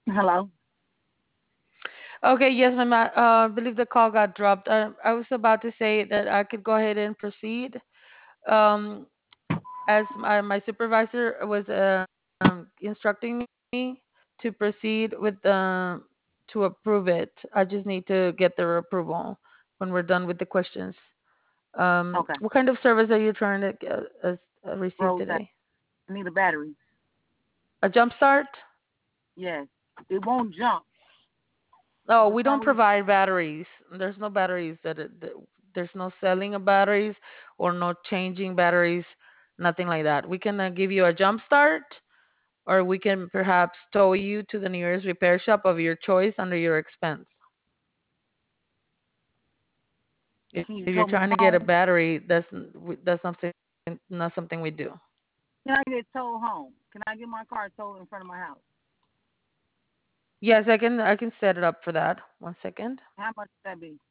Hello. Okay, yes, ma'am. I believe the call got dropped. I was about to say that I could go ahead and proceed. Um, as my supervisor was instructing me to proceed with to approve it. I just need to get their approval when we're done with the questions. Okay. What kind of service are you trying to receive Roadside. today? I need a battery. A jump start? Yes. It won't jump Oh, for we some don't reason. provide batteries. There's no batteries there's no selling of batteries or no changing batteries, nothing like that. We can give you a jump start, or we can perhaps tow you to the nearest repair shop of your choice under your expense. If Can you're you trying tow to me get a home? battery, that's not something we do. Can I get towed home? Can I get my car towed in front of my house? Yes, I can set it up for that. One second. How much would that be?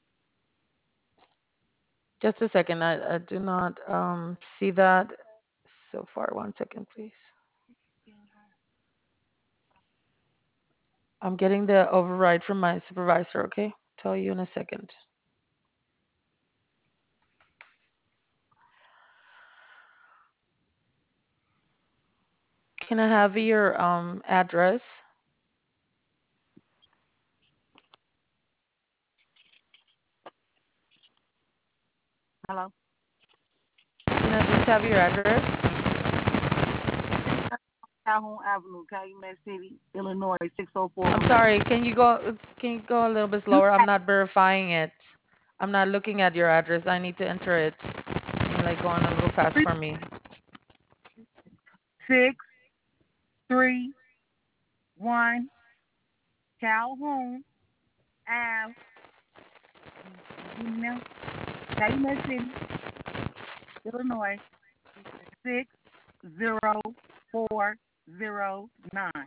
Just a second. I do not see that so far. One second, please. I'm getting the override from my supervisor, okay? Tell you in a second. Can I have your address? Hello? Can I please have your address? Calhoun Avenue, Calumet City, Illinois, I'm 60410. sorry. Can you go a little bit slower? I'm not verifying it. I'm not looking at your address. I need to enter it. You're like going a little fast for me. 631 Calhoun Ave. Give me now. Calumet City, Illinois, 60409.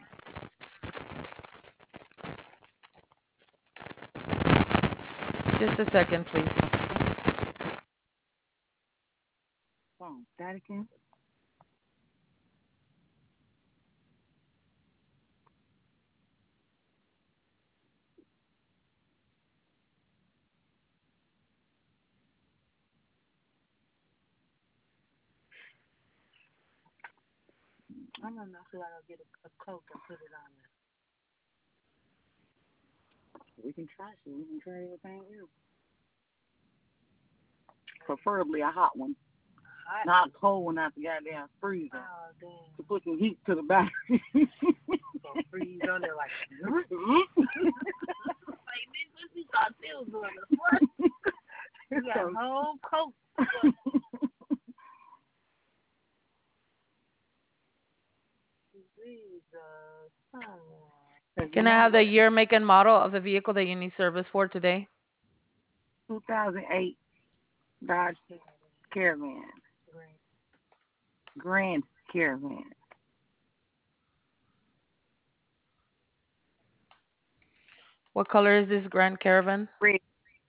Just a second, please. Boom. That again. I'm not sure I gotta get a coat and put it on there. We can try some. We can try everything else. Preferably a hot one. Hot. Not a cold one out the goddamn freezer. Oh, damn. To put some heat to the battery. So freeze on there like, like this, what you thought they was doing? What? You got a whole coat. Jesus. Because Can I have the year, make, and model of the vehicle that you need service for today? 2008 Dodge Caravan. Grand Caravan. What color is this Grand Caravan? Red.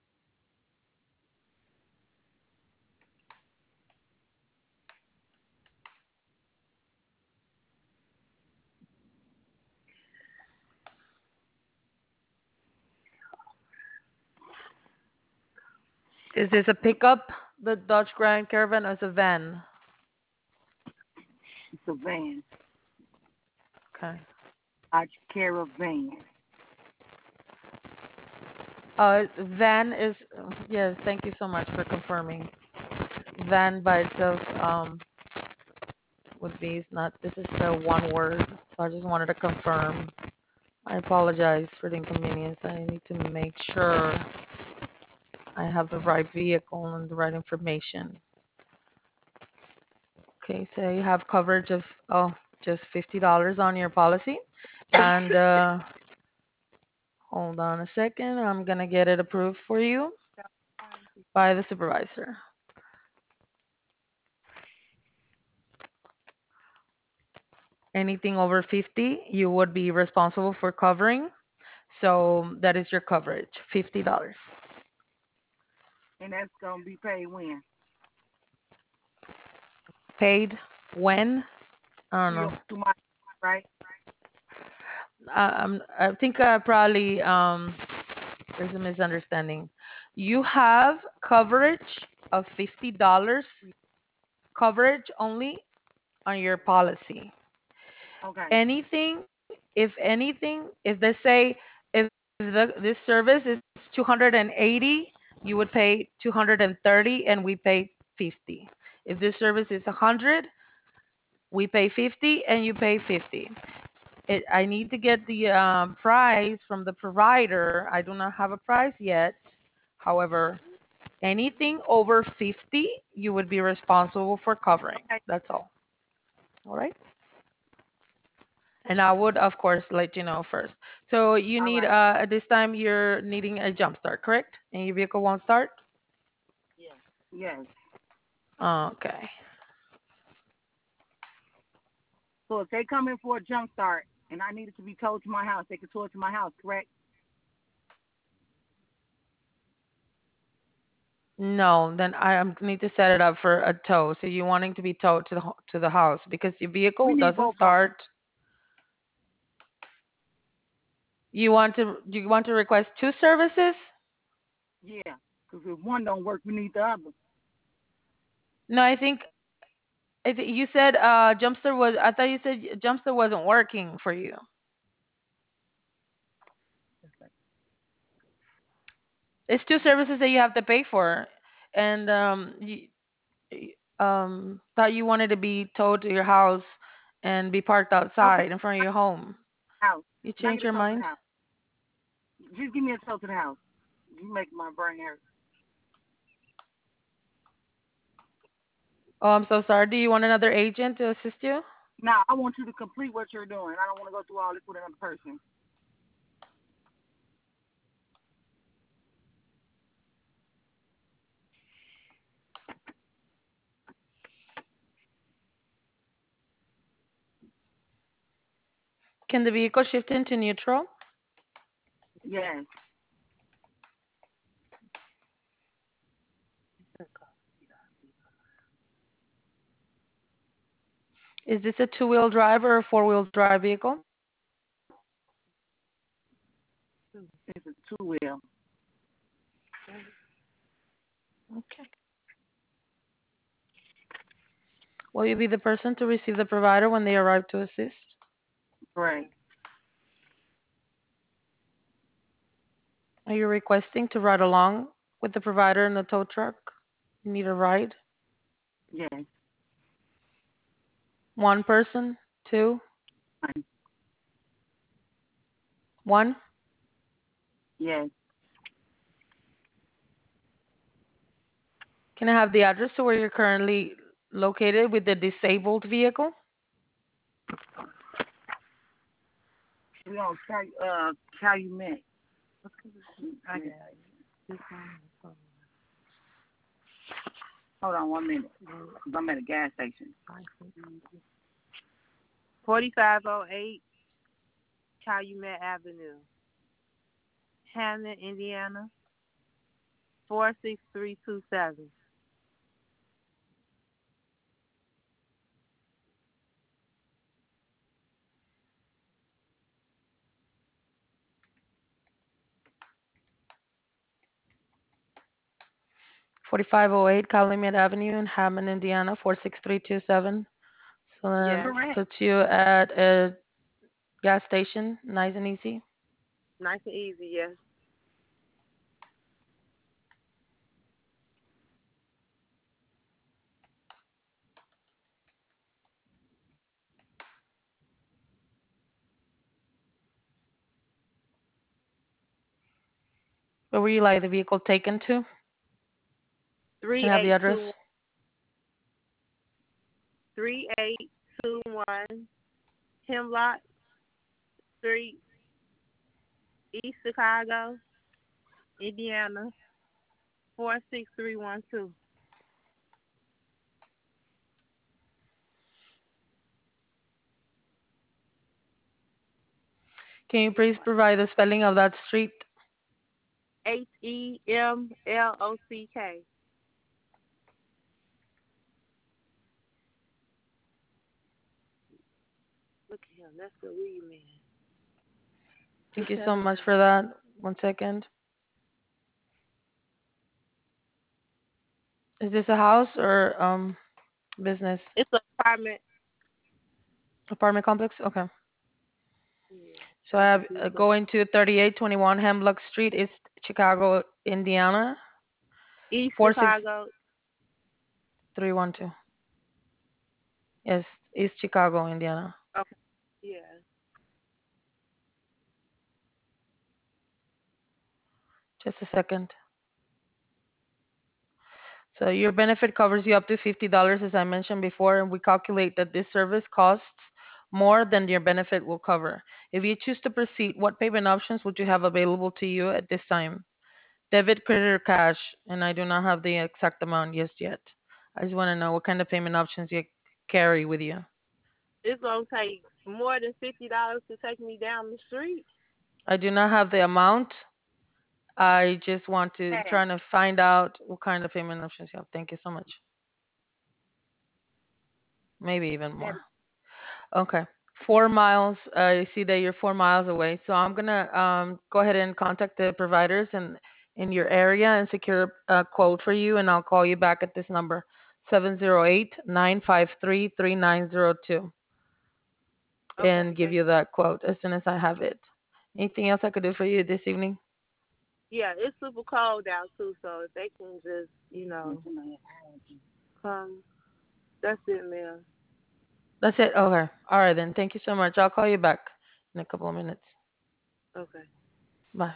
Is this a pickup, the Dodge Grand Caravan, or is a van? It's a van. Okay. Dodge Caravan. Van is, yes, thank you so much for confirming. Van by itself would be is not, this is the one word, so I just wanted to confirm. I apologize for the inconvenience. I need to make sure I have the right vehicle and the right information. Okay, so you have coverage of, oh, just $50 on your policy. And hold on a second. I'm gonna get it approved for you by the supervisor. Anything over 50, you would be responsible for covering. So that is your coverage, $50. And that's going to be paid when? Paid when? I don't know. To my, right? I think probably there's a misunderstanding. You have coverage of $50 coverage only on your policy. Okay. If they say if this service is 280, you would pay 230 and we pay 50. If this service is 100, we pay 50 and you pay 50. I need to get the price from the provider. I do not have a price yet. However, anything over 50, you would be responsible for covering. Okay. That's all. All right. And I would, of course, let you know first. So you All need, right. at this time, you're needing a jump start, correct? And your vehicle won't start? Yes. Okay. So if they come in for a jump start and I need it to be towed to my house, they can tow it to my house, correct? No, then need to set it up for a tow. So you wanting to be towed to to the house because your We vehicle need doesn't both of them. start. You want to request two services? Yeah. Because if one don't work, we need the other. No, I think you said Jumpster was. I thought you said Jumpster wasn't working for you. It's two services that you have to pay for, and thought you wanted to be towed to your house and be parked Okay. outside in front of your home. House. You And I changed need a your tow to the mind? house. Just give me a tow to the house. You make my brain hurt. Oh, I'm so sorry. Do you want another agent to assist you? Now, I want you to complete what you're doing. I don't want to go through all this with another person. Can the vehicle shift into neutral? Yes. Is this a two-wheel drive or a four-wheel drive vehicle? It's a two-wheel. Okay. Will you be the person to receive the provider when they arrive to assist? Right. Are you requesting to ride along with the provider in the tow truck? You need a ride? Yes. One person? Two? Fine. One? Yes. Can I have the address to where you're currently located with the disabled vehicle? We on Calumet. I got it. Hold on 1 minute. Because I'm at a gas station. 4508 Calumet Avenue, Hammond, Indiana, 46327. 4508 Calumet Avenue in Hammond, Indiana, 46327. So that Yes, Correct. puts you at a gas station, nice and easy. nice and easy. Yes. Where would you like the vehicle taken to? Can Three I have the eight two address? 3821 Hemlock Street, East Chicago, Indiana, 46312. Can you please provide the spelling of that street? HEMLOCK. Look at him. That's the weed man. Thank you so much for that. 1 second. Is this a house or business? It's an apartment. Apartment complex? Okay. Yeah, So I like a have duplex. going to 3821 Hemlock Street, East Chicago, Indiana, East 46312. Chicago. Yes, East Chicago, Indiana. Okay. Yeah. Just a second. So your benefit covers you up to $50, as I mentioned before, and we calculate that this service costs more than your benefit will cover. If you choose to proceed, what payment options would you have available to you at this time? Debit, credit, or cash? And I do not have the exact amount just yet. I just want to know what kind of payment options you carry with you. It's gonna take more than $50 to take me down the street. I do not have the amount. I just want to Cash. try to find out what kind of payment options you have. Thank you so much. Maybe even That more. Okay. 4 miles. I see that you're 4 miles away. So I'm gonna go ahead and contact the providers in your area and secure a quote for you, and I'll call you back at this number, 708-953-3902, Okay, and give thank you you. that quote as soon as I have it. Anything else I could do for you this evening? Yeah, it's super cold out too, so if they can just, come. That's it, man. That's it. Okay. All right then. Thank you so much. I'll call you back in a couple of minutes. Okay.